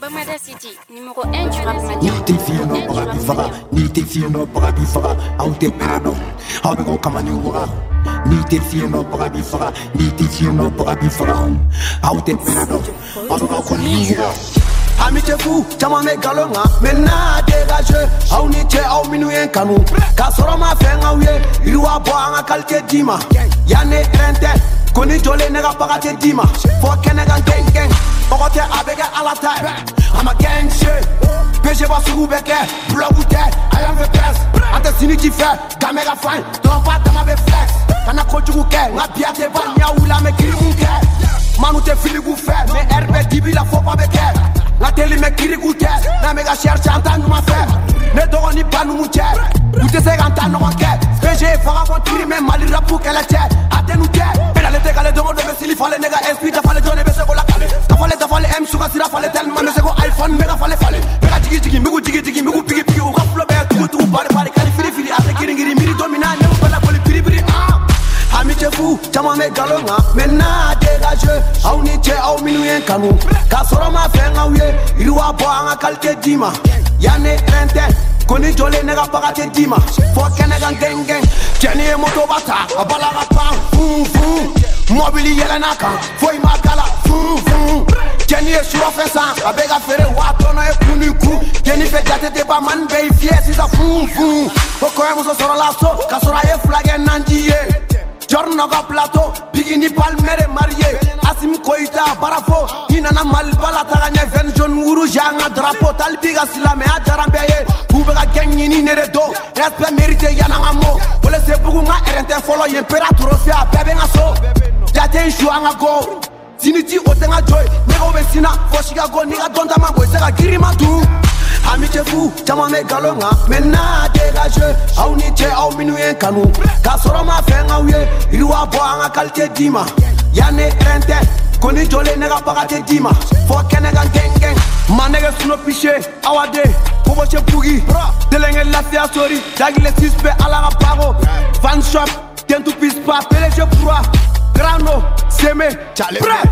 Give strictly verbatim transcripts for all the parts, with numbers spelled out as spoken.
Bomada City, numéro un du rap madian. Ni te fie no para bifara, ni te fie no para bifara, au te perado, au be go kamani wura. Ni te fie no para bifara, ni te fie no para bifara, au te perado, au be go kamani wura. Ami te fou, chama me galonga, mena dégage, au ni te au minu yen kanu. Kasoro ma fenga uye, iruwa boanga kalte dima. Yane rente, koni jole nega pagate dima. Fo kenega gang gang, ogote abega alata. I'm a gang shit. P G va sur beke, blog ou dead, I am the best. Ante sini qui fait, gamega fine, don't pas dans ma flex. Kana koju ku ke, nga biate ba nya ula me kiri ku ke. Manu te fili ku fe, me R B dibi la fo pa beke. La télé me kiri ku ke, na mega cherche entendre ma fait. Ne dogo ni panu mu che, ou te se ganta no ke. P G fara ko tiri me mali rapu kele che, ate nu ke. Pela le te kale dogo de sili fale nega esprit ta fale jone be se ko la kale. Ta fale ta fale M suka sira fale tellement me se ko iPhone mega fale fale. Mega jigi jigi migu jigi jigi migu pigi pigi u kaflo be tu tu bari bari kali firi firi ate kiri ngiri miri domina ne bala ko li piri piri ah. Ami te fou, chama me galonga, mena dégage, au ni che au minu yen kanu. Kasoro ma fenga uye, iruwa boanga kalte dima. Yane rente, koni jole nega pagate dima. Fo kenega gang gang, jeni e moto bata, abala rapa, fum fum. Mobili yele naka, foi makala, fum fum. Jeni e sura fesa, abega fere watono e kuniku. Jeni fe jate te ba man be fie sisa fum fum. Oko e muso soro laso, kasora e flage nandiye. Giorno ga plateau, bigini palmere marié. Asim koita barafo, inana malbala taganya ven jon wuru janga drapeau. Talbiga silame a jarambeye, ubega gengini neredo. Respect mérité yana ngamo. Ole se bugu nga erente follow imperator fia bebe nga so. Jate issue anga go. Siniti otenga joy, nego besina, foshiga go niga donda mango sega girima tu. Ami te fou, chama me galonga, mena dégage, au ni che au minu yen kanu. Kasoro ma fenga uye, iruwa boanga kalte dima. Yane rente, koni jole nega pagate dima. Fo kenega gang gang, manege suno piche, awade, kobo che pugi. Delenge lafia sori, dagile sispe ala rapago. Van shop, tentu pispa, peleche pura. Grano, seme, chale pre.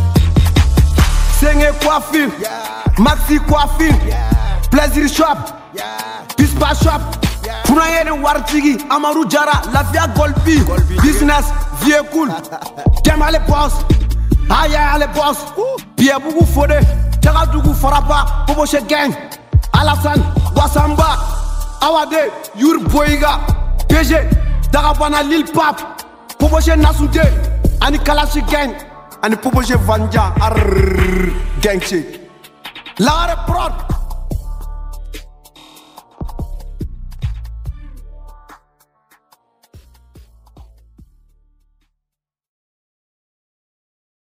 Senge coiffure, maxi coiffure. Plaisir shop, yeah. Pispa shop, Funa yeah. Yene wartigi, Amaru Jara, Lafia Golpi, business, vehicle, Jama le boss, Aya le boss, Pierre Bougou Fode, Tchagadougou Farapa, Poboche Gang, Alassane, Wassamba, Awade, Yur Boiga, P G, Darabana Lil Pap, Poboche Nasoude, Ani Kalashi Gang, Ani Poboche Vanja, Arrrr, Gang Chick. Lare Prod.